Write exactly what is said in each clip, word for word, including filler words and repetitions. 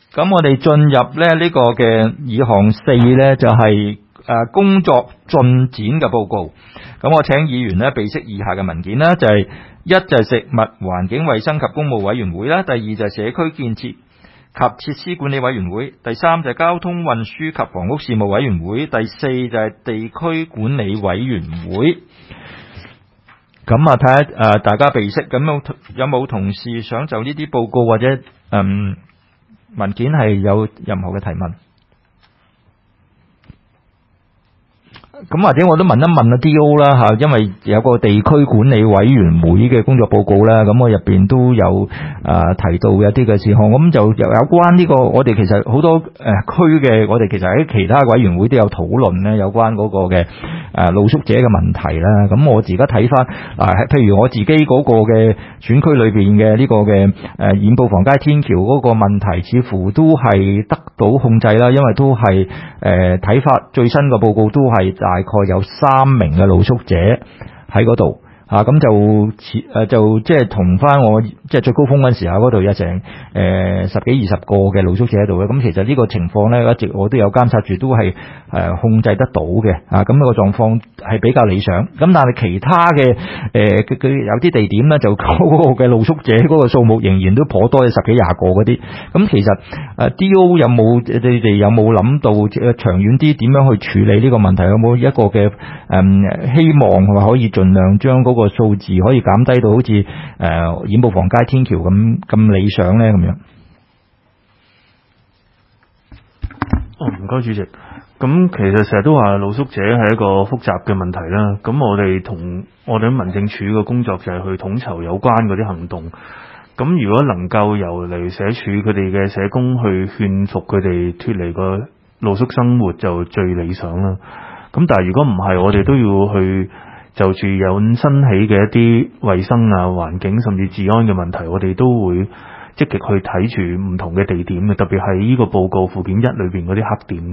咁我哋進入咧呢個嘅二項四咧，就係誒工作進展嘅報告。咁我請議員咧備悉以下嘅文件啦，就係一就係食物環境衛生及工務委員會啦，第二就係社區建設及設施管理委員會，第三就係交通運輸及房屋事務委員會，第四就係地區管理委員會。咁啊，睇下誒大家備悉，咁有有冇同事想就呢啲報告或者嗯文件係有任何嘅提問？咁或者我都問一問啊 D O 啦嚇，因為有個地區管理委員會嘅工作報告啦，咁我入邊都有啊提到有啲嘅事項，咁就有有關呢個我哋其實好多誒區嘅，我哋其實喺其他委員會都有討論咧，有關嗰個嘅誒露宿者嘅問題啦。咁我而家睇翻啊，譬如我自己嗰個嘅選區裏邊嘅呢個嘅誒染布房街天橋嗰個問題，似乎都係得到控制啦，因為都係誒睇法最新嘅報告都係大概有三名嘅露宿者喺嗰度。啊，咁就似誒就即係同翻我即係最高峰嗰陣時候嗰度有成誒十幾二十個嘅露宿者喺度嘅，咁其實呢個情況咧一直我都有監察住，都係誒控制得到嘅。啊，咁個狀況係比較理想。咁但係其他嘅誒佢佢有啲地點咧，就嗰個嘅露宿者嗰個數目仍然都頗多，有十幾廿個嗰啲。咁其實誒 D O 有冇你哋有冇諗到長遠啲點樣去處理呢個問題？有冇一個嘅誒、嗯、希望係咪可以盡量將嗰個個數字可以減低到好似誒染布房街天橋咁咁理想咧咁樣。 哦，唔該主席。咁其實成日都話露宿者係一個複雜嘅問題啦。咁我哋同我哋民政處嘅工作就係去統籌有關嗰啲行動。咁如果能夠由嚟社署佢哋嘅社工去勸服佢哋脫離個露宿生活就最理想啦。咁但係如果唔係，我哋都要去就住有新起嘅一啲衛生啊、環境甚至治安嘅問題，我哋都會積極去睇住唔同嘅地點嘅，特別係呢個報告附件一裏邊嗰啲黑點嘅。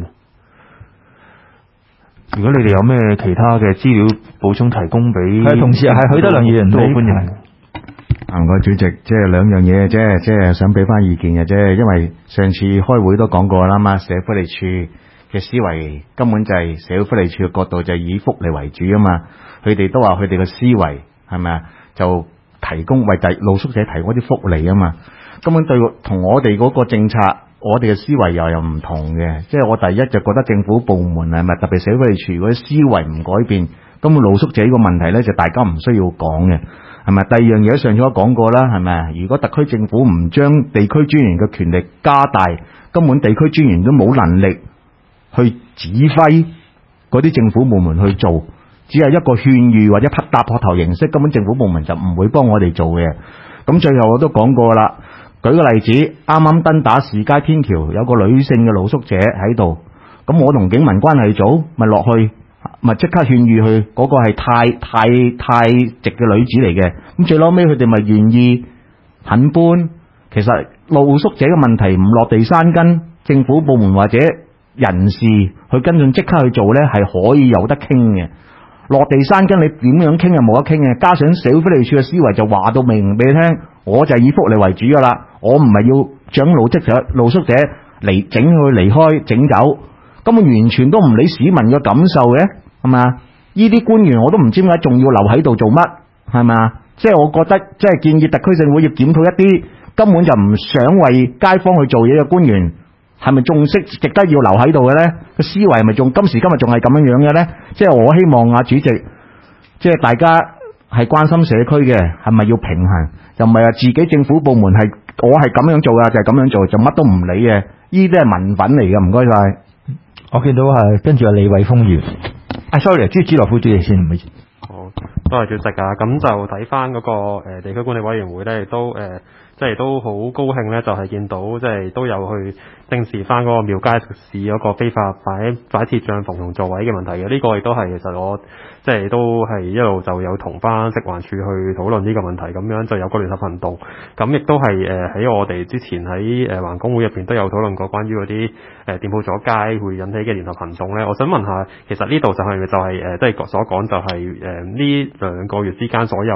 如果你哋有咩其他嘅資料補充提供俾， 係同時係許德亮議員都好歡迎。 唔該主席，即係兩樣嘢啫，即係想俾翻意見嘅啫。因為上次開會都講過啦嘛，社福利署嘅思維根本就係社會福利署嘅角度就係以福利為主啊嘛。佢哋都話佢哋嘅思維係咪啊？就提供為第露宿者提供啲福利啊嘛。根本對同我哋嗰個政策，我哋嘅思維又又唔同嘅。即係我第一就覺得政府部門係咪特別社會福利署嗰啲思維唔改變，咁露宿者呢個問題咧就大家唔需要講嘅，係咪？第二樣嘢上次都講過啦，係咪？如果特區政府唔將地區專員嘅權力加大，根本地區專員都冇能力去指揮嗰啲政府部門去做。只係一個勸喻或者拍搭膊頭形式，根本政府部門就唔會幫我哋做嘅。咁最後我都講過啦，舉個例子，啱啱登打士街天橋有個女性嘅露宿者喺度，咁我同警民關係組咪落去，咪即刻勸喻佢嗰個係太太太直嘅女子嚟嘅。咁最後尾佢哋咪願意肯搬。其實露宿者嘅問題唔落地生根，政府部門或者人士去跟進即刻去做呢，係可以有得傾嘅。落地生根你點樣傾又冇得傾嘅，加上社會福利署嘅思維就話到明俾你聽，我就係以福利為主噶啦，我唔係要將露宿者露宿者嚟整佢離開整走，根本完全都唔理市民嘅感受嘅，係咪啊？呢啲官員我都唔知點解仲要留喺度做乜，係咪啊？即係我覺得即係建議特區政府要檢討一啲根本就唔想為街坊去做嘢嘅官員。係咪仲識值得要留喺度嘅咧？個思維係咪仲今時今日仲係咁樣樣嘅咧？即係我希望啊主席，即係大家係關心社區嘅，係咪要平衡？就唔係話自己政府部門係我係咁樣做噶，就係、是、咁樣做，就乜都唔理嘅。呢啲係民憤嚟嘅，唔該晒。 我見到係跟住阿李偉峰議員，啊 sorry， 朱子樂夫主席先，唔好意思。 好，多謝主席啊。咁就睇翻嗰個誒、呃、地區管理委員會咧，亦都誒。呃即係都好高興咧，就係、是、見到即係都有去正視翻嗰個廟街食肆嗰個非法擺擺設帳篷同座位嘅問題嘅。呢、這個亦都係其實我即係都係一路就有同翻食環署去討論呢個問題，咁樣就有個聯合行動。咁亦都係誒喺我哋之前喺誒環工會入邊都有討論過關於嗰啲誒店鋪阻街會引起嘅聯合行動咧。我想問下，其實呢度就係、是、就係誒即係所講就係誒呢兩個月之間所有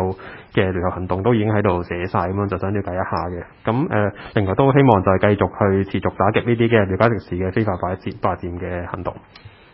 嘅聯合行動都已經喺度寫晒，咁樣就想了解一下嘅。咁誒、呃，另外都希望就係繼續去持續打擊呢啲嘅寮街食肆嘅非法霸佔霸佔嘅行動。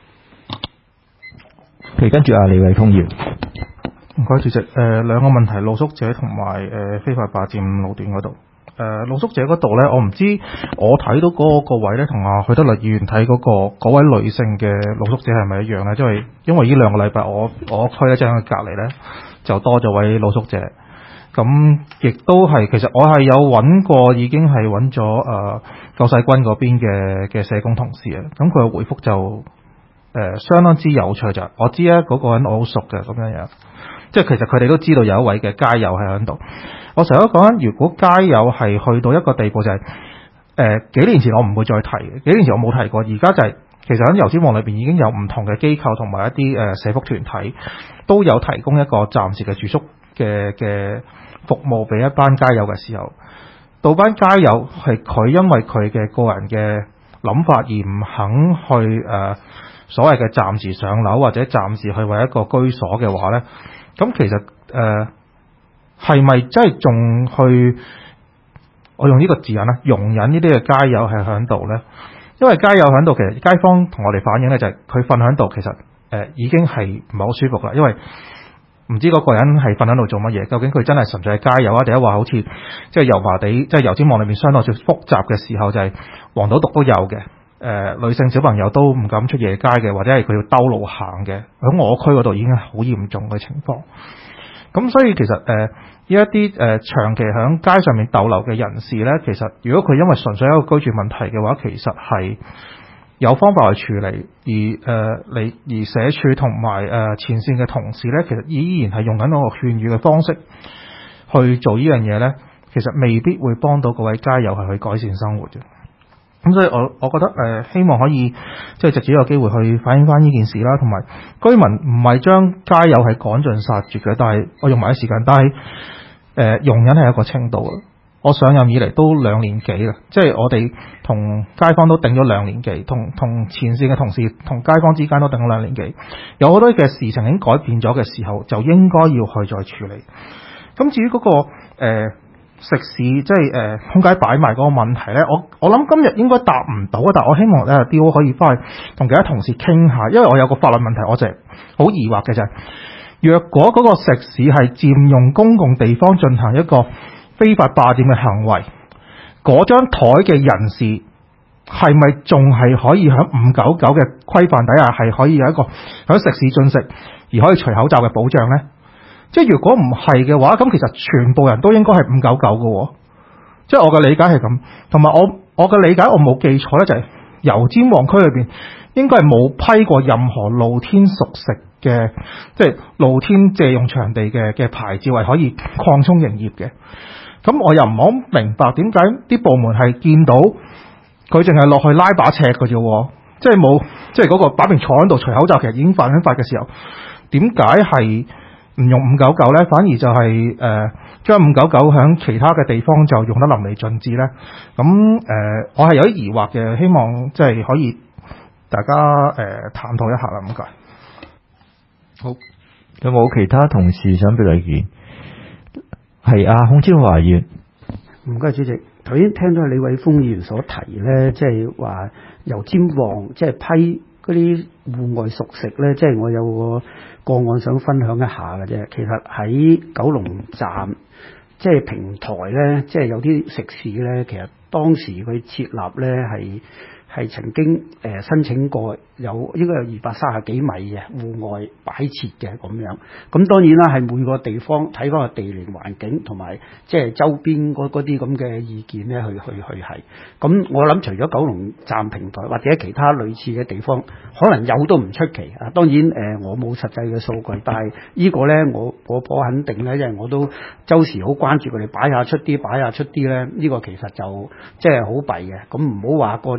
譬跟住阿李偉峰議員， 唔該主席。誒、呃、兩個問題，露宿者同埋誒非法霸佔路段嗰度。誒、呃、露宿者嗰度咧，我唔知我睇到嗰個位咧，同阿許德律議員睇嗰、嗰個嗰位女性嘅露宿者係咪一樣咧？因為因為呢兩個禮拜我我區咧即係喺佢隔離咧，就多咗位露宿者。咁亦都係其實我係有揾過，已經係揾咗誒救世軍嗰邊嘅嘅社工同事啊。咁佢嘅回覆就誒、呃、相當之有趣，就係我知啊，嗰、嗰個人我好熟嘅咁樣樣，即係其實佢哋都知道有一位嘅街友係喺度。我成日都講緊，如果街友係去到一個地步、就係，就係誒幾年前我唔會再提嘅，幾年前我冇提過，而家就係、係、其實喺油尖旺裏邊已經有唔同嘅機構同埋一啲誒、呃、社福團體都有提供一個暫時嘅住宿嘅嘅服務俾一班街友嘅時候，到班街友係佢因為佢嘅個人嘅諗法而唔肯去誒、呃、所謂嘅暫時上樓或者暫時去為一個居所嘅話咧，咁其實誒。呃係咪真係仲去？我用呢個字眼啦，容忍呢啲嘅街友係喺度咧？因為街友喺度，其實街坊同我哋反映咧，就係佢瞓喺度，其實誒、呃、已經係唔係好舒服啦。因為唔知嗰個人係瞓喺度做乜嘢？究竟佢真係純粹係街友啊，定係話好似即係油麻地，即係油尖旺裏面相當之複雜嘅時候，就係黃賭毒都有嘅。誒、呃、女性小朋友都唔敢出夜街嘅，或者係佢要兜路行嘅。喺我區嗰度已經係好嚴重嘅情況。咁所以其實誒呢一啲誒長期喺街上面逗留嘅人士咧，其實如果佢因為純粹一個居住問題嘅話，其實係有方法去處理。而誒你、呃、而社署同埋誒前線嘅同事咧，其實依然係用緊嗰個勸喻嘅方式去做呢樣嘢咧，其實未必會幫到嗰位街友係去改善生活嘅。咁所以我我覺得誒、呃、希望可以即係藉住呢個機會去反映翻呢件事啦，同埋居民唔係將街友係趕盡殺絕嘅，但係我用埋啲時間，但係誒、呃、容忍係一個程度啊。我上任以嚟都兩年幾啦，即係我哋同街坊都定咗兩年幾，同同前線嘅同事同街坊之間都定咗兩年幾，有好多嘅事情已經改變咗嘅時候，就應該要去再處理。咁至於嗰、那個、呃食肆即係誒空街擺埋嗰個問題咧，我我諗今日應該答唔到啊！但係我希望咧 D O 可以翻去同其他同事傾下，因為我有個法律問題，我就係好疑惑嘅就係、是，若果嗰個食肆係佔用公共地方進行一個非法霸佔嘅行為，嗰張台嘅人士係咪仲係可以喺五九九嘅規範底下係可以有一個喺食肆進食而可以除口罩嘅保障咧？即係如果唔係嘅話，咁其實全部人都應該係五九九嘅，即係我嘅理解係咁。同埋我我嘅理解，我冇記錯咧，就係、是、油尖旺區裏邊應該係冇批過任何露天熟食嘅，即係露天借用場地嘅嘅牌照係可以擴充營業嘅。咁我又唔好明白點解啲部門係見到佢淨係落去拉把尺嘅啫，即係冇即係嗰個擺明坐喺度除口罩，其實已經犯緊法嘅時候，點解係唔用五九九咧，反而就係誒將五九九響其他嘅地方就用得淋漓盡致咧。咁誒、呃，我係有啲疑惑嘅，希望即係可以大家誒、呃、探討一下啦。唔該。 好，有冇其他同事想俾意見？係啊，孔超華議員。 唔該，主席。頭先聽到李偉峰議員所提咧，即係話油尖旺即係批嗰啲戶外熟食咧，即係我有個個案想分享一下嘅啫。其實喺九龍站即係平台咧，即係有啲食肆咧，其實當時佢設立咧係係曾經誒、呃、申請過有應該有二百三十幾米嘅戶外擺設嘅咁樣。咁當然啦，係每個地方睇翻個地靈環境同埋即係周邊嗰啲咁嘅意見咧，去去去係。咁我諗除咗九龍站平台或者其他類似嘅地方，可能有都唔出奇啊。當然誒、呃，我冇實際嘅數據，但係呢個咧，我我頗肯定咧，因為我都周時好關注佢哋擺下出啲，擺下出啲咧。呢、這個其實就即係好弊嘅。咁唔好話過咗十一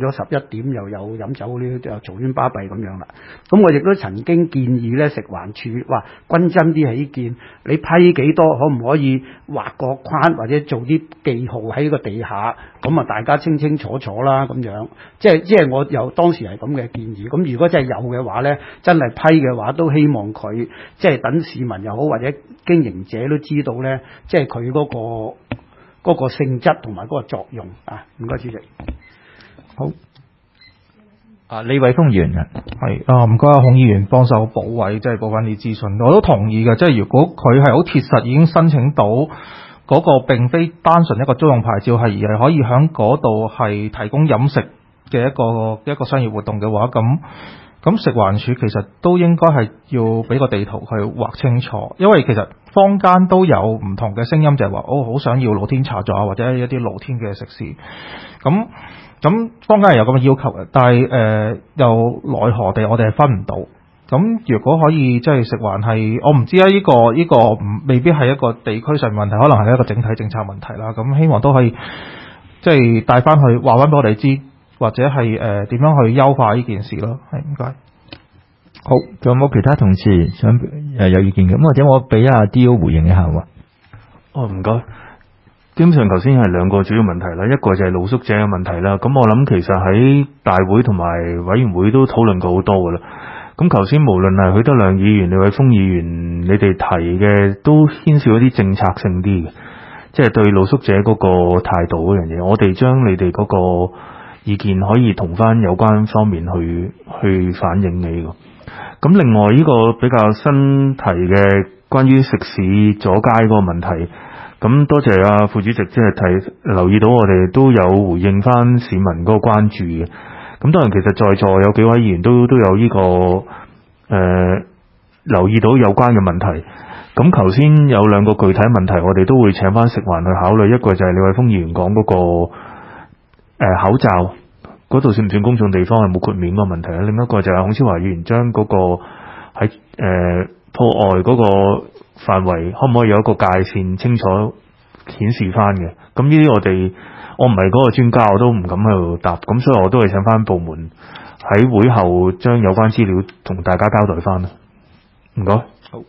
點又有飲酒呢，又嘈喧巴閉咁樣啦。咁我亦都曾經建議咧，食環署話均真啲起見，你批幾多可唔可以畫個框或者做啲記號喺個地下，咁啊大家清清楚楚啦咁樣。即係即係我有當時係咁嘅建議。咁如果真係有嘅話咧，真係批嘅話，都希望佢即係等市民又好或者經營者都知道咧，即係佢嗰個。嗰個性質同埋嗰個作用啊，唔該主席。 好，啊李偉峰議員啊， 係啊，唔該啊，孔議員幫手補位，即係補翻啲資訊，我都同意嘅。即係如果佢係好切實已經申請到嗰個並非單純一個租用牌照，係而係可以喺嗰度係提供飲食嘅一個一個商業活動嘅話，咁。咁食環署其實都應該係要俾個地圖去畫清楚，因為其實坊間都有唔同嘅聲音，就係話哦好想要露天茶座啊，或者一啲露天嘅食肆。咁咁坊間係有咁嘅要求嘅，但係誒、呃、又奈何地我哋係分唔到。咁如果可以即係食環係，我唔知啊，呢、呢個呢、呢個唔未必係一個地區上問題，可能係一個整體政策問題啦。咁希望都可以即係帶翻去話翻俾我哋知。或者係誒點樣去優化呢件事咯，係唔該。 好，仲有冇其他同事想誒有意見嘅？咁或者我俾阿 D O 回應一下喎。 哦，唔該。基本上頭先係兩個主要問題啦，一個就係露宿者嘅問題啦。咁我諗其實喺大會同埋委員會都討論過好多噶啦。咁頭先無論係許德亮議員、李偉峰議員，你哋提嘅都牽涉一啲政策性啲嘅，即係對露宿者嗰個態度嗰樣嘢。我哋將你哋嗰個意見可以同翻有關方面去去反映你個。咁另外呢個比較新提嘅關於食肆阻街嗰個問題，咁多謝阿副主席即係提留意到我哋都有回應翻市民嗰個關注嘅。咁當然其實在座有幾位議員都都有呢個誒、呃、留意到有關嘅問題。咁頭先有兩個具體問題，我哋都會請翻食環去考慮。一個就係李偉峰議員講嗰個。誒、呃，口罩嗰度算唔算公眾地方係冇豁免嗰個問題咧？另一個就係孔超華議員將嗰個喺誒鋪外嗰個範圍，可唔可以有一個界線清楚顯示翻嘅？咁呢啲我哋我唔係嗰個專家，我都唔敢喺度答。咁所以我都係請翻部門喺會後將有關資料同大家交代翻啦。唔該。好。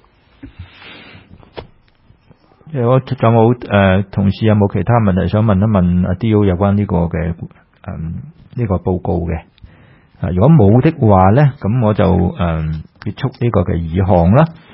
有仲有冇誒同事有冇其他問題想問一問阿 D O 有關呢個嘅誒呢個報告嘅？啊，如果冇的話咧，咁我就誒、呃、結束呢個嘅議項啦。